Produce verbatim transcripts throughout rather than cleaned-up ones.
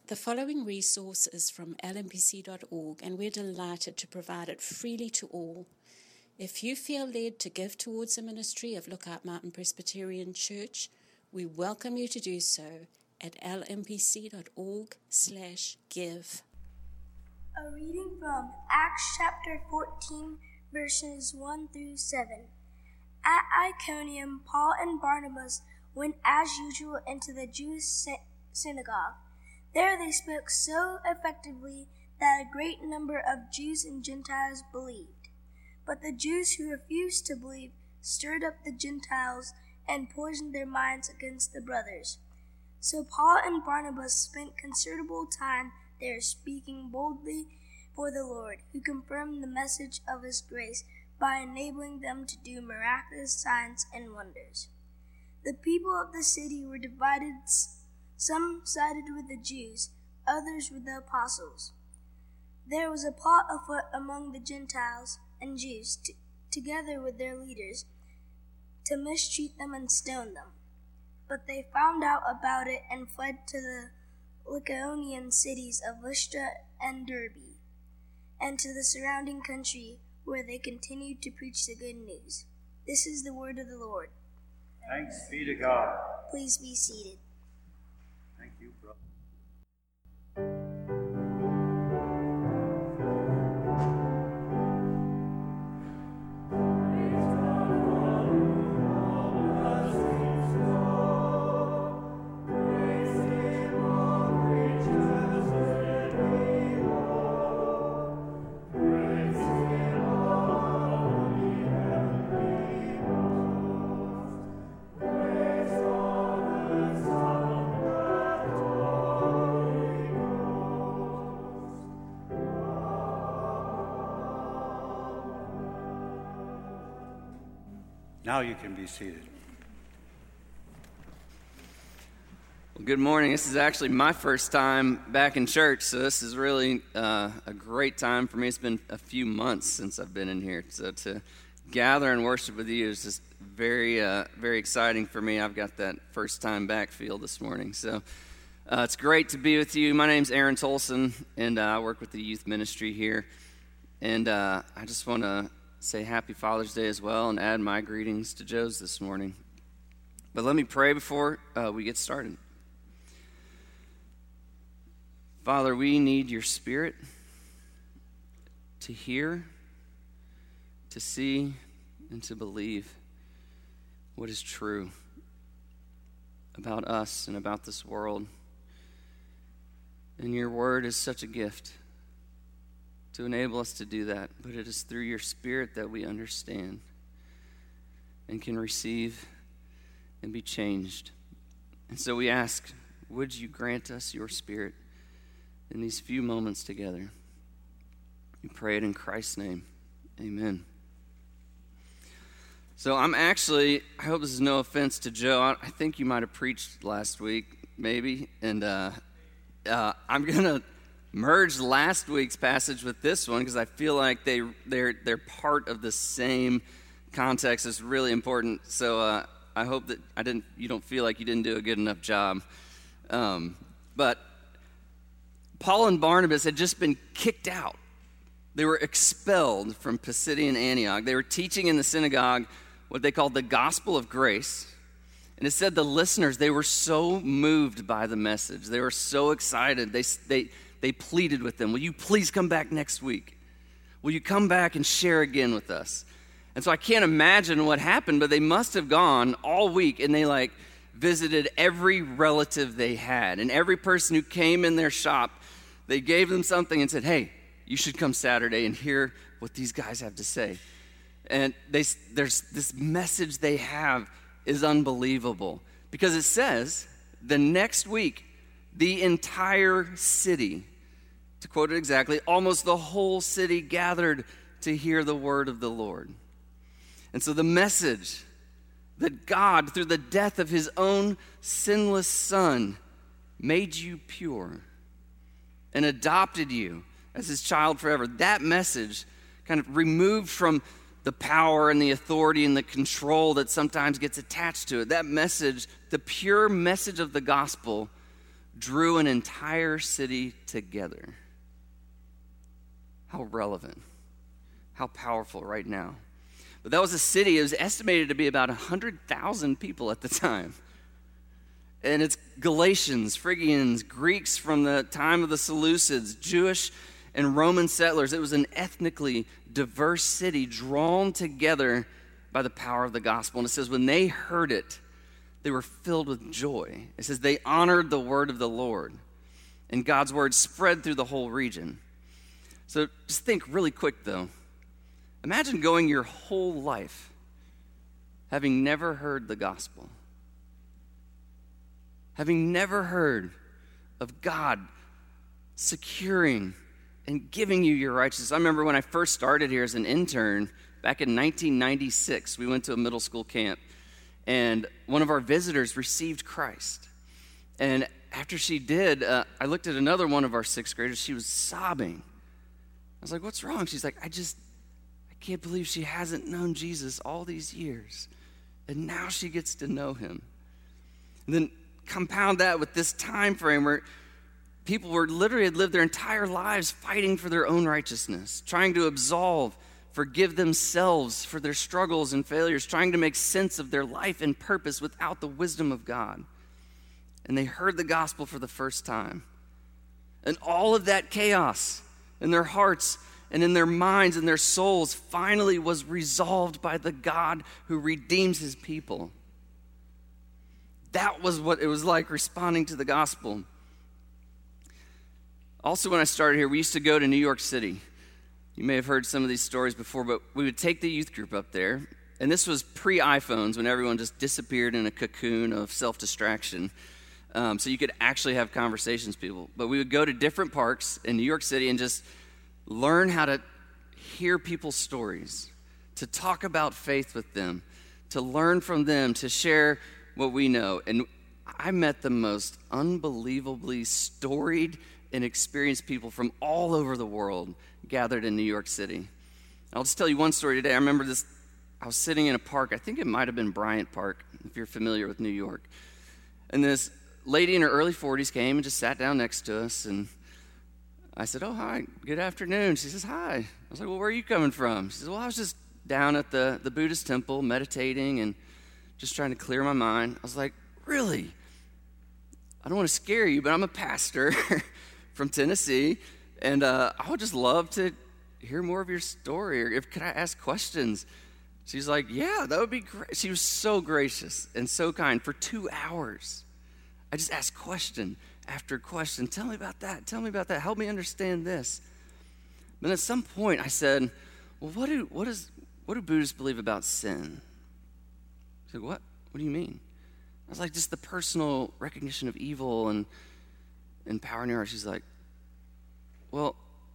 The following resource is from L M P C dot org, and we're delighted to provide it freely to all. If you feel led to give towards the ministry of Lookout Mountain Presbyterian Church, we welcome you to do so at lmpc.org slash give. A reading from Acts chapter fourteen, verses one through seven. At Iconium, Paul and Barnabas went as usual into the Jewish synagogue. There they spoke so effectively that a great number of Jews and Gentiles believed. But the Jews who refused to believe stirred up the Gentiles and poisoned their minds against the brothers. So Paul and Barnabas spent considerable time there speaking boldly for the Lord, who confirmed the message of his grace by enabling them to do miraculous signs and wonders. The people of the city were divided. Some sided with the Jews, others with the apostles. There was a plot afoot among the Gentiles and Jews, t- together with their leaders, to mistreat them and stone them. But they found out about it and fled to the Lycaonian cities of Lystra and Derbe, and to the surrounding country, where they continued to preach the good news. This is the word of the Lord. Thanks be to God. Please be seated. Thank you, brother. Now you can be seated. Well, good morning. This is actually my first time back in church, so this is really uh, a great time for me. It's been a few months since I've been in here, so to gather and worship with you is just very, uh, very exciting for me. I've got that first time back feel this morning, so uh, it's great to be with you. My name's Aaron Tolson, and uh, I work with the youth ministry here, and uh, I just want to say happy Father's Day as well and add my greetings to Joe's this morning. But let me pray before uh, we get started. Father, we need your Spirit to hear, to see, and to believe what is true about us and about this world. And your word is such a gift to enable us to do that, but it is through your Spirit that we understand and can receive and be changed. And so we ask, would you grant us your Spirit in these few moments together? We pray it in Christ's name. Amen. So I'm actually, I hope this is no offense to Joe, I, I think you might have preached last week, maybe, and uh, uh, I'm going to merge last week's passage with this one because I feel like they they're they're part of the same context. It's really important. So uh, I hope that I didn't you don't feel like you didn't do a good enough job. Um, but Paul and Barnabas had just been kicked out. They were expelled from Pisidian Antioch. They were teaching in the synagogue what they called the gospel of grace. And it said the listeners, they were so moved by the message. They were so excited. They they They pleaded with them, will you please come back next week? Will you come back and share again with us? And so I can't imagine what happened, but they must have gone all week and they like visited every relative they had. And every person who came in their shop, they gave them something and said, hey, you should come Saturday and hear what these guys have to say. And they, there's this message they have is unbelievable because it says the next week, the entire city, to quote it exactly, almost the whole city gathered to hear the word of the Lord. And so the message that God, through the death of his own sinless son, made you pure and adopted you as his child forever, that message kind of removed from the power and the authority and the control that sometimes gets attached to it. That message, the pure message of the gospel, drew an entire city together. How relevant, how powerful right now. But that was a city, it was estimated to be about one hundred thousand people at the time. And it's Galatians, Phrygians, Greeks from the time of the Seleucids, Jewish and Roman settlers. It was an ethnically diverse city drawn together by the power of the gospel. And it says when they heard it, they were filled with joy. It says they honored the word of the Lord. And God's word spread through the whole region. So just think really quick though. Imagine going your whole life having never heard the gospel. Having never heard of God securing and giving you your righteousness. I remember when I first started here as an intern back in nineteen ninety-six, we went to a middle school camp, and one of our visitors received Christ. And after she did, uh, I looked at another one of our sixth graders. She was sobbing. I was like, what's wrong? She's like, I just, I can't believe she hasn't known Jesus all these years. And now she gets to know him. And then compound that with this time frame where people were literally had lived their entire lives fighting for their own righteousness, trying to absolve, forgive themselves for their struggles and failures, trying to make sense of their life and purpose without the wisdom of God. And they heard the gospel for the first time. And all of that chaos in their hearts and in their minds and their souls finally was resolved by the God who redeems his people. That was what it was like responding to the gospel. Also, when I started here, we used to go to New York City. You may have heard some of these stories before, but we would take the youth group up there. And this was pre-iPhones when everyone just disappeared in a cocoon of self-distraction. Um, so you could actually have conversations with people. But we would go to different parks in New York City and just learn how to hear people's stories, to talk about faith with them, to learn from them, to share what we know. And I met the most unbelievably storied and experienced people from all over the world gathered in New York City. I'll just tell you one story today. I remember this, I was sitting in a park, I think it might have been Bryant Park, if you're familiar with New York. And this lady in her early forties came and just sat down next to us, and I said, oh, hi, good afternoon. She says, hi. I was like, well, where are you coming from? She says, well, I was just down at the, the Buddhist temple meditating and just trying to clear my mind. I was like, really? I don't want to scare you, but I'm a pastor from Tennessee, and uh, I would just love to hear more of your story, or if could I ask questions? She's like, yeah, that would be great. She was so gracious and so kind. For two hours, I just asked question after question. Tell me about that. Tell me about that. Help me understand this. But at some point, I said, well, what do what is what do Buddhists believe about sin? She said, what? What do you mean? I was like, just the personal recognition of evil and and power in your heart. She's like, well,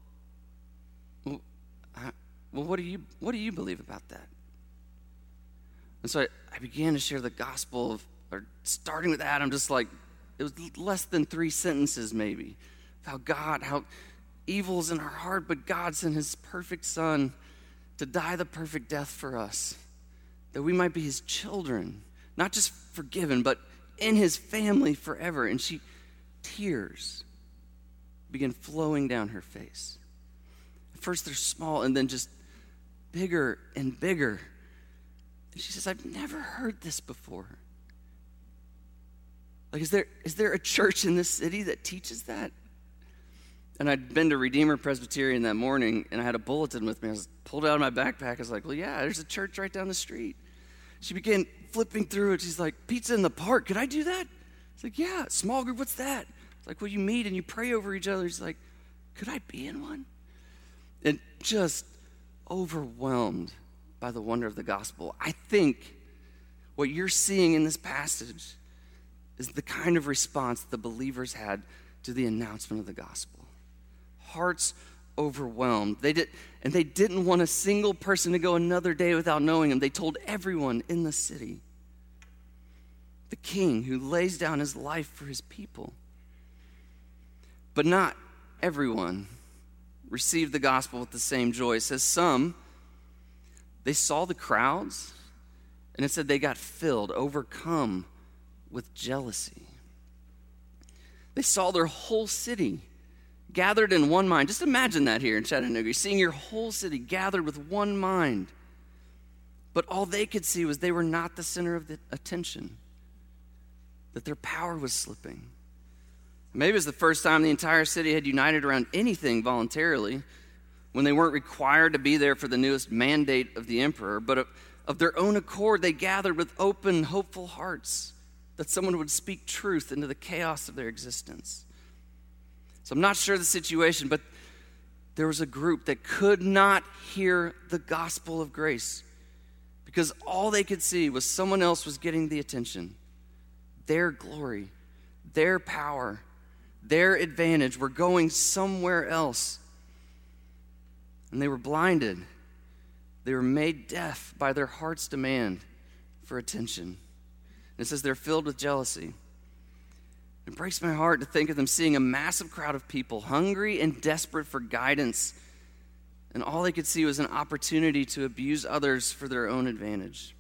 well, I, well, what do you what do you believe about that? And so I, I began to share the gospel of, or starting with Adam, just like it was less than three sentences maybe, of how God, how evil's in our heart, but God sent his perfect son to die the perfect death for us, that we might be his children, not just forgiven, but in his family forever. And she, tears began flowing down her face. At first they're small and then just bigger and bigger. And she says, I've never heard this before. Like, is there is there a church in this city that teaches that? And I'd been to Redeemer Presbyterian that morning, and I had a bulletin with me. I was pulled out of my backpack. I was like, well, yeah, there's a church right down the street. She began flipping through it. She's like, pizza in the park, could I do that? It's like, yeah, small group, what's that? It's like, well, you meet and you pray over each other. She's like, could I be in one? And just overwhelmed by the wonder of the gospel. I think what you're seeing in this passage is the kind of response the believers had to the announcement of the gospel. Hearts overwhelmed. They did, and they didn't want a single person to go another day without knowing him. They told everyone in the city. The king who lays down his life for his people. But not everyone received the gospel with the same joy. It says some, they saw the crowds, and it said they got filled, overcome with jealousy. They saw their whole city gathered in one mind. Just imagine that here in Chattanooga. You're seeing your whole city gathered with one mind. But all they could see was they were not the center of the attention, that their power was slipping. Maybe it was the first time the entire city had united around anything voluntarily, when they weren't required to be there for the newest mandate of the emperor, but of, of their own accord, they gathered with open, hopeful hearts that someone would speak truth into the chaos of their existence. So I'm not sure the situation, but there was a group that could not hear the gospel of grace because all they could see was someone else was getting the attention. Their glory, their power, their advantage were going somewhere else. And they were blinded. They were made deaf by their heart's demand for attention. And it says they're filled with jealousy. It breaks my heart to think of them seeing a massive crowd of people hungry and desperate for guidance. And all they could see was an opportunity to abuse others for their own advantage.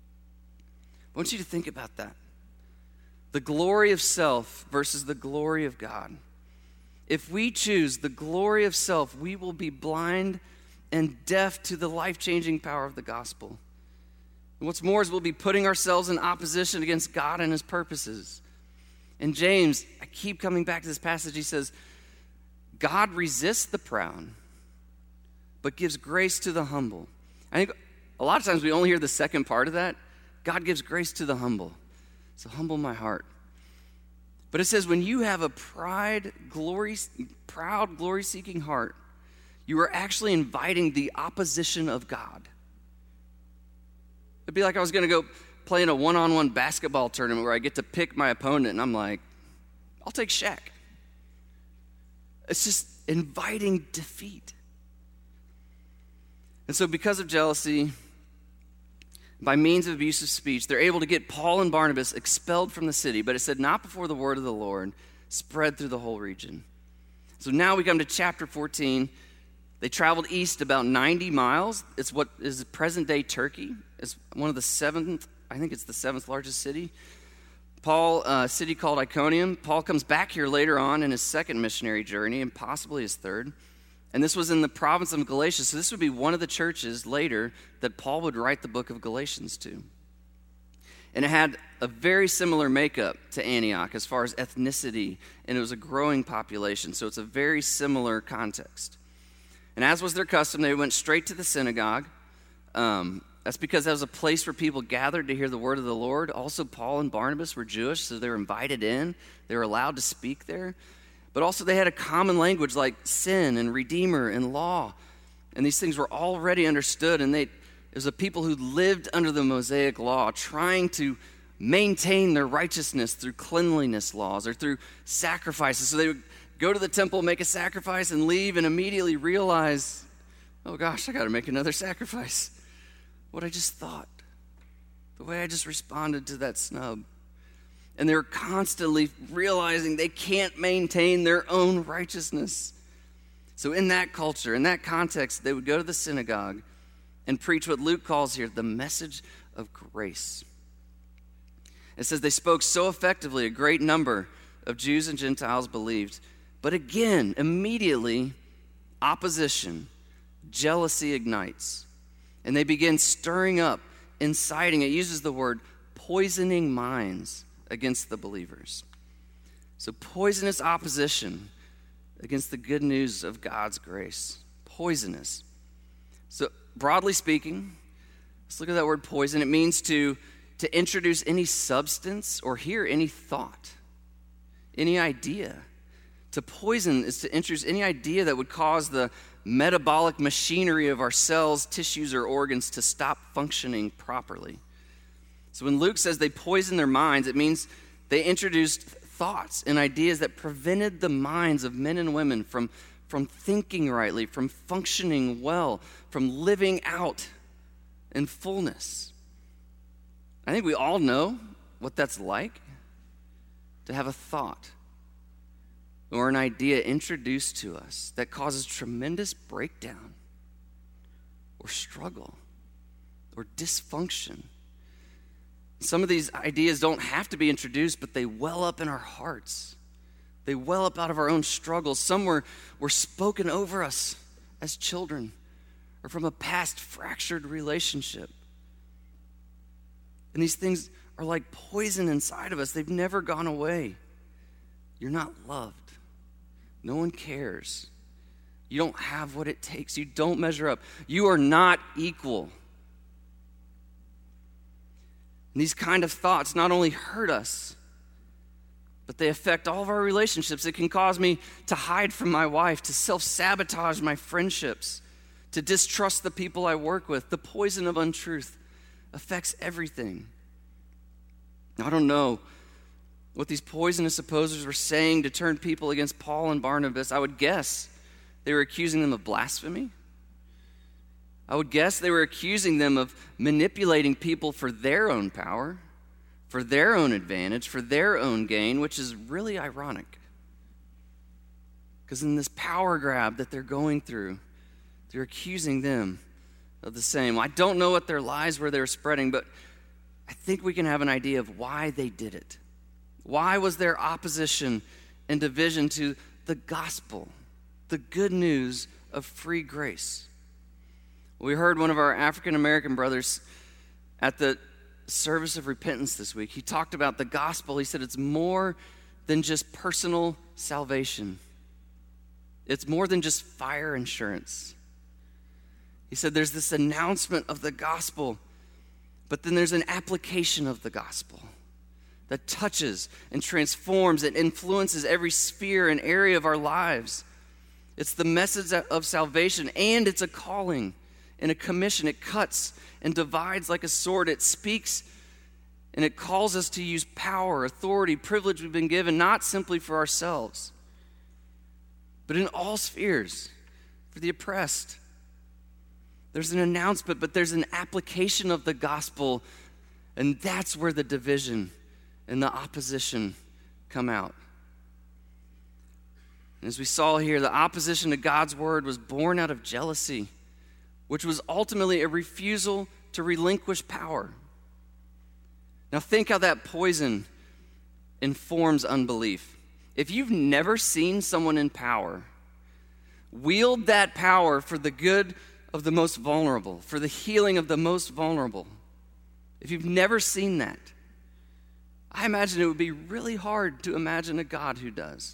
I want you to think about that. The glory of self versus the glory of God. If we choose the glory of self, we will be blind and deaf to the life-changing power of the gospel. And what's more is we'll be putting ourselves in opposition against God and his purposes. And James, I keep coming back to this passage, he says, God resists the proud, but gives grace to the humble. I think a lot of times we only hear the second part of that. God gives grace to the humble. So humble my heart. But it says when you have a pride, glory, proud, glory-seeking heart, you are actually inviting the opposition of God. It'd be like I was going to go play in a one-on-one basketball tournament where I get to pick my opponent, and I'm like, I'll take Shaq. It's just inviting defeat. And so because of jealousy, by means of abusive speech, they're able to get Paul and Barnabas expelled from the city. But it said, not before the word of the Lord spread through the whole region. So now we come to chapter fourteen. They traveled east about ninety miles. It's what is present-day Turkey. It's one of the seventh, I think it's the seventh largest city. Paul, a uh, city called Iconium. Paul comes back here later on in his second missionary journey, and possibly his third. And this was in the province of Galatia. So this would be one of the churches later that Paul would write the book of Galatians to. And it had a very similar makeup to Antioch as far as ethnicity, and it was a growing population. So it's a very similar context. And as was their custom, they went straight to the synagogue. Um, that's because that was a place where people gathered to hear the word of the Lord. Also, Paul and Barnabas were Jewish, so they were invited in. They were allowed to speak there. But also they had a common language like sin and redeemer and law. And these things were already understood. And they, it was a people who lived under the Mosaic law, trying to maintain their righteousness through cleanliness laws or through sacrifices. So they would go to the temple, make a sacrifice, and leave and immediately realize, oh gosh, I got to make another sacrifice. What I just thought, the way I just responded to that snub. And they're constantly realizing they can't maintain their own righteousness. So in that culture, in that context, they would go to the synagogue and preach what Luke calls here the message of grace. It says they spoke so effectively, a great number of Jews and Gentiles believed. But again, immediately, opposition, jealousy ignites. And they begin stirring up, inciting, it uses the word poisoning minds against the believers. So poisonous opposition against the good news of God's grace. Poisonous. So broadly speaking, let's look at that word poison. It means to, to introduce any substance or hear any thought, any idea. To poison is to introduce any idea that would cause the metabolic machinery of our cells, tissues, or organs to stop functioning properly. So when Luke says they poisoned their minds, it means they introduced thoughts and ideas that prevented the minds of men and women from, from thinking rightly, from functioning well, from living out in fullness. I think we all know what that's like, to have a thought or an idea introduced to us that causes tremendous breakdown or struggle or dysfunction. Some of these ideas don't have to be introduced, but they well up in our hearts. They well up out of our own struggles. Some were, were spoken over us as children or from a past fractured relationship. And these things are like poison inside of us. They've never gone away. You're not loved. No one cares. You don't have what it takes. You don't measure up. You are not equal. And these kind of thoughts not only hurt us, but they affect all of our relationships. It can cause me to hide from my wife, to self-sabotage my friendships, to distrust the people I work with. The poison of untruth affects everything. Now, I don't know what these poisonous opposers were saying to turn people against Paul and Barnabas. I would guess they were accusing them of blasphemy. I would guess they were accusing them of manipulating people for their own power, for their own advantage, for their own gain, which is really ironic. Because in this power grab that they're going through, they're accusing them of the same. I don't know what their lies were they were spreading, but I think we can have an idea of why they did it. Why was there opposition and division to the gospel, the good news of free grace? We heard one of our African American brothers at the service of repentance this week. He talked about the gospel. He said it's more than just personal salvation. It's more than just fire insurance. He said there's this announcement of the gospel, but then there's an application of the gospel that touches and transforms and influences every sphere and area of our lives. It's the message of salvation, and it's a calling and a commission. It cuts and divides like a sword. It speaks and it calls us to use power, authority, privilege we've been given, not simply for ourselves, but in all spheres, for the oppressed. There's an announcement, but there's an application of the gospel, and that's where the division and the opposition come out. And as we saw here, the opposition to God's word was born out of jealousy, which was ultimately a refusal to relinquish power. Now think how that poison informs unbelief. If you've never seen someone in power wield that power for the good of the most vulnerable, for the healing of the most vulnerable, if you've never seen that, I imagine it would be really hard to imagine a God who does.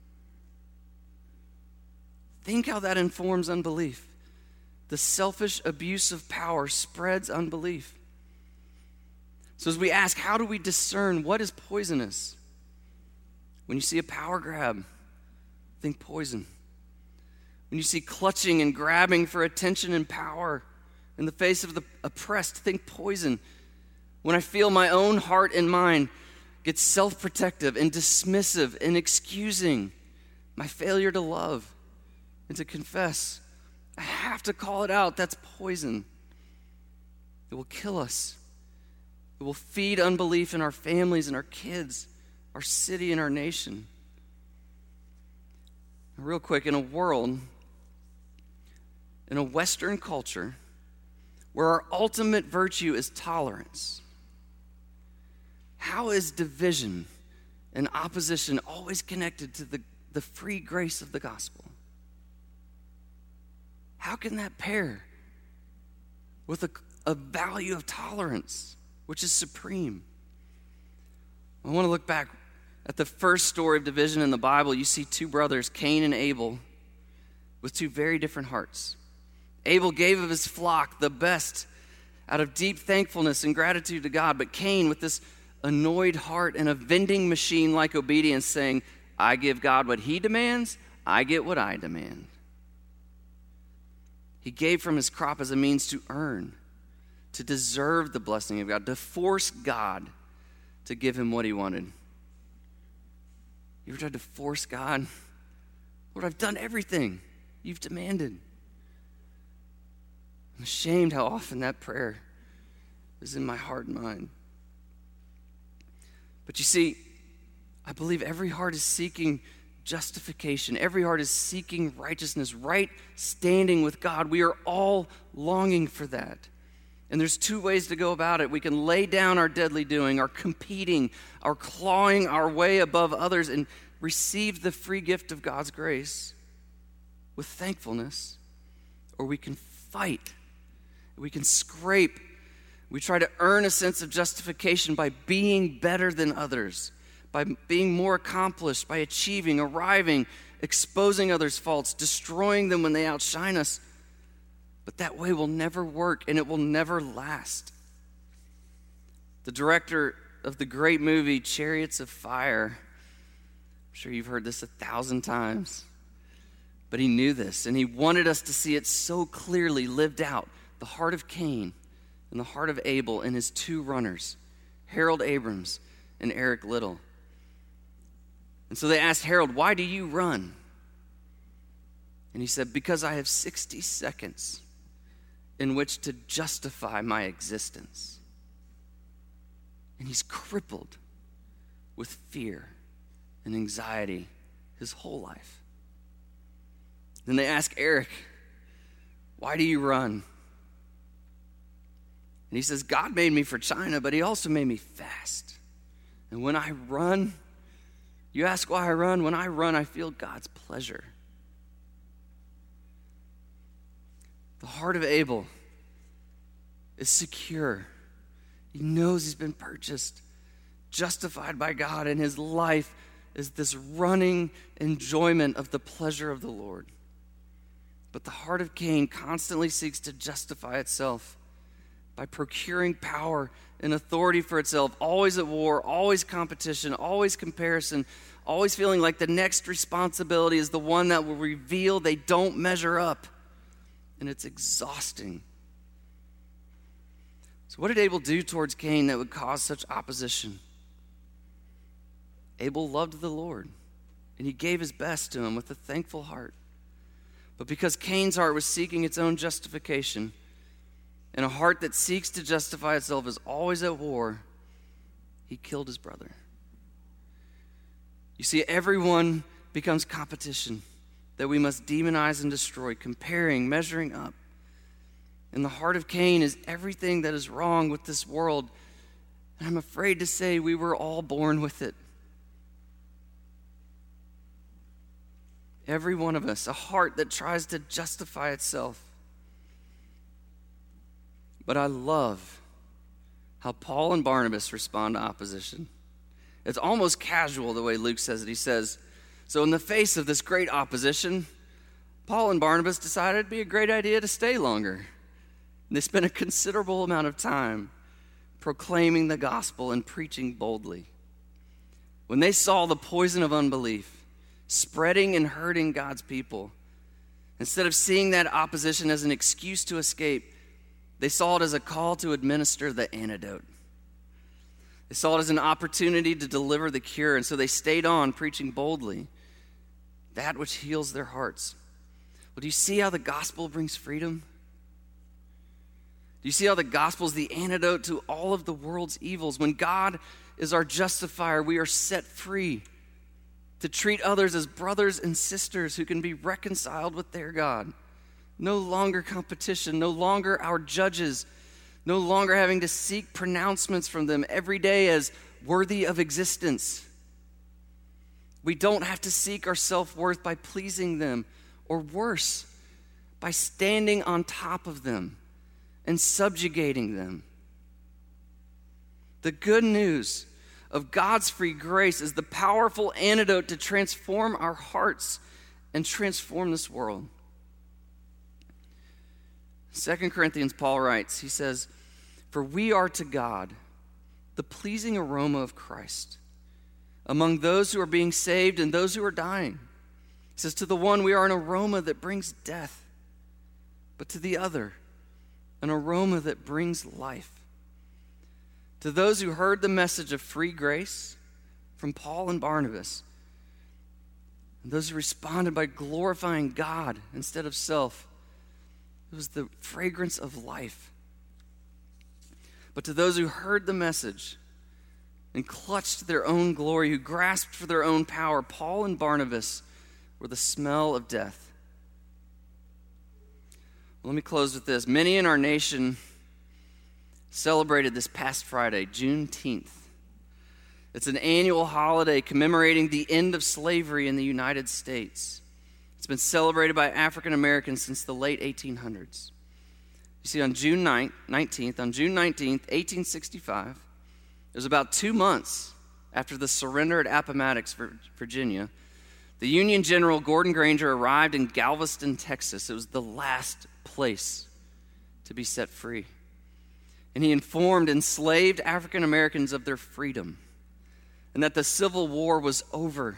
Think how that informs unbelief. The selfish abuse of power spreads unbelief. So as we ask, how do we discern what is poisonous? When you see a power grab, think poison. When you see clutching and grabbing for attention and power in the face of the oppressed, think poison. When I feel my own heart and mind get self-protective and dismissive and excusing my failure to love and to confess, I have to call it out. That's poison. It will kill us. It will feed unbelief in our families and our kids, our city and our nation. Real quick, in a world, in a Western culture, where our ultimate virtue is tolerance, how is division and opposition always connected to the, the free grace of the gospel? How can that pair with a, a value of tolerance, which is supreme? I want to look back at the first story of division in the Bible. You see two brothers, Cain and Abel, with two very different hearts. Abel gave of his flock the best out of deep thankfulness and gratitude to God, but Cain, with this annoyed heart and a vending machine-like obedience, saying, I give God what he demands, I get what I demand. He gave from his crop as a means to earn, to deserve the blessing of God, to force God to give him what he wanted. You ever tried to force God? Lord, I've done everything you've demanded. I'm ashamed how often that prayer is in my heart and mind. But you see, I believe every heart is seeking justification. Every heart is seeking righteousness, right standing with God. We are all longing for that. And there's two ways to go about it. We can lay down our deadly doing, our competing, our clawing our way above others, and receive the free gift of God's grace with thankfulness, or we can fight. We can scrape. We try to earn a sense of justification by being better than others, by being more accomplished, by achieving, arriving, exposing others' faults, destroying them when they outshine us. But that way will never work, and it will never last. The director of the great movie Chariots of Fire, I'm sure you've heard this a thousand times, but he knew this, and he wanted us to see it so clearly lived out. The heart of Cain and the heart of Abel and his two runners, Harold Abrams and Eric Liddell. And so they asked Harold, "Why do you run?" And he said, "Because I have sixty seconds in which to justify my existence." And he's crippled with fear and anxiety his whole life. Then they ask Eric, "Why do you run?" And he says, "God made me for China, but he also made me fast. And when I run," you ask why I run? When I run, I feel God's pleasure. The heart of Abel is secure. He knows he's been purchased, justified by God, and his life is this running enjoyment of the pleasure of the Lord. But the heart of Cain constantly seeks to justify itself by procuring power and authority for itself, always at war, always competition, always comparison, always feeling like the next responsibility is the one that will reveal they don't measure up. And it's exhausting. So what did Abel do towards Cain that would cause such opposition? Abel loved the Lord, and he gave his best to him with a thankful heart. But because Cain's heart was seeking its own justification, and a heart that seeks to justify itself is always at war, he killed his brother. You see, everyone becomes competition that we must demonize and destroy, comparing, measuring up. And the heart of Cain is everything that is wrong with this world. And I'm afraid to say we were all born with it. Every one of us, a heart that tries to justify itself. But I love how Paul and Barnabas respond to opposition. It's almost casual the way Luke says it. He says, so in the face of this great opposition, Paul and Barnabas decided it'd be a great idea to stay longer. And they spent a considerable amount of time proclaiming the gospel and preaching boldly. When they saw the poison of unbelief spreading and hurting God's people, instead of seeing that opposition as an excuse to escape, they saw it as a call to administer the antidote. They saw it as an opportunity to deliver the cure, and so they stayed on preaching boldly that which heals their hearts. Well, do you see how the gospel brings freedom? Do you see how the gospel is the antidote to all of the world's evils? When God is our justifier, we are set free to treat others as brothers and sisters who can be reconciled with their God. No longer competition, no longer our judges, no longer having to seek pronouncements from them every day as worthy of existence. We don't have to seek our self-worth by pleasing them, or worse, by standing on top of them and subjugating them. The good news of God's free grace is the powerful antidote to transform our hearts and transform this world. Second Corinthians, Paul writes, he says, for we are to God the pleasing aroma of Christ among those who are being saved and those who are dying. He says, to the one we are an aroma that brings death, but to the other, an aroma that brings life. To those who heard the message of free grace from Paul and Barnabas, and those who responded by glorifying God instead of self, it was the fragrance of life. But to those who heard the message and clutched their own glory, who grasped for their own power, Paul and Barnabas were the smell of death. Well, let me close with this. Many in our nation celebrated this past Friday, Juneteenth. It's an annual holiday commemorating the end of slavery in the United States. It's been celebrated by African Americans since the late eighteen hundreds. You see, on June nineteenth, on June nineteenth, eighteen sixty-five, it was about two months after the surrender at Appomattox, Virginia, the Union General Gordon Granger arrived in Galveston, Texas. It was the last place to be set free. And he informed enslaved African Americans of their freedom and that the Civil War was over.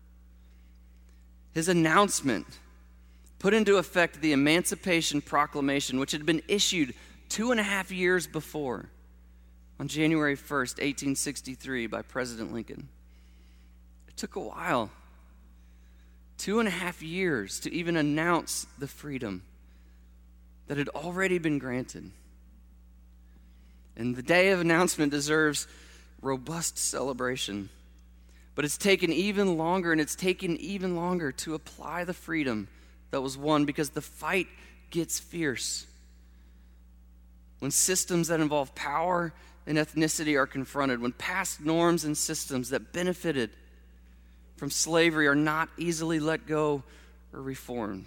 His announcement put into effect the Emancipation Proclamation, which had been issued two and a half years before, on January first, eighteen sixty-three, by President Lincoln. It took a while, two and a half years, to even announce the freedom that had already been granted. And the day of announcement deserves robust celebration. But it's taken even longer, and it's taken even longer to apply the freedom that was won, because the fight gets fierce. When systems that involve power and ethnicity are confronted, when past norms and systems that benefited from slavery are not easily let go or reformed.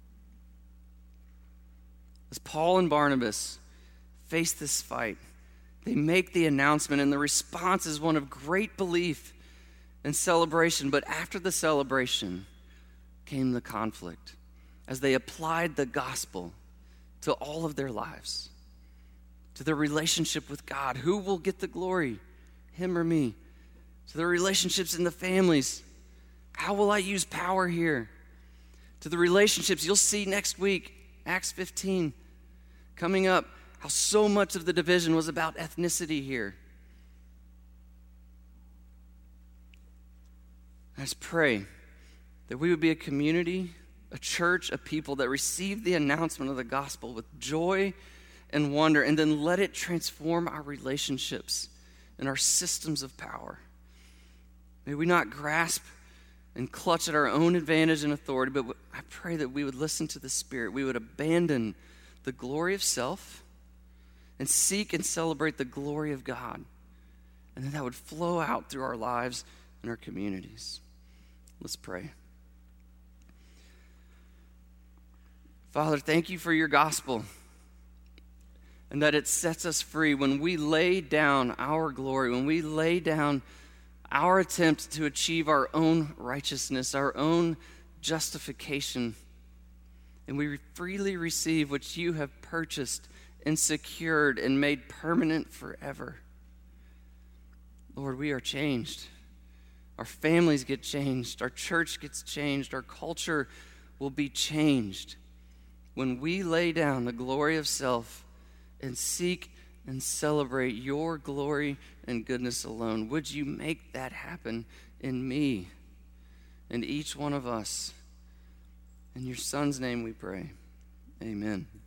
As Paul and Barnabas face this fight, they make the announcement, and the response is one of great belief and celebration. But after the celebration came the conflict, as they applied the gospel to all of their lives, to their relationship with God. Who will get the glory, him or me? To the relationships in the families. How will I use power here? To the relationships you'll see next week, Acts fifteen, coming up, how so much of the division was about ethnicity here. I just pray that we would be a community, a church, a people that receive the announcement of the gospel with joy and wonder, and then let it transform our relationships and our systems of power. May we not grasp and clutch at our own advantage and authority, but I pray that we would listen to the Spirit. We would abandon the glory of self and seek and celebrate the glory of God. And then that would flow out through our lives and our communities. Let's pray. Father, thank you for your gospel, and that it sets us free when we lay down our glory, when we lay down our attempt to achieve our own righteousness, our own justification, and we freely receive what you have purchased and secured and made permanent forever. Lord, we are changed. Our families get changed. Our church gets changed. Our culture will be changed when we lay down the glory of self and seek and celebrate your glory and goodness alone. Would you make that happen in me and each one of us? In your Son's name we pray. Amen.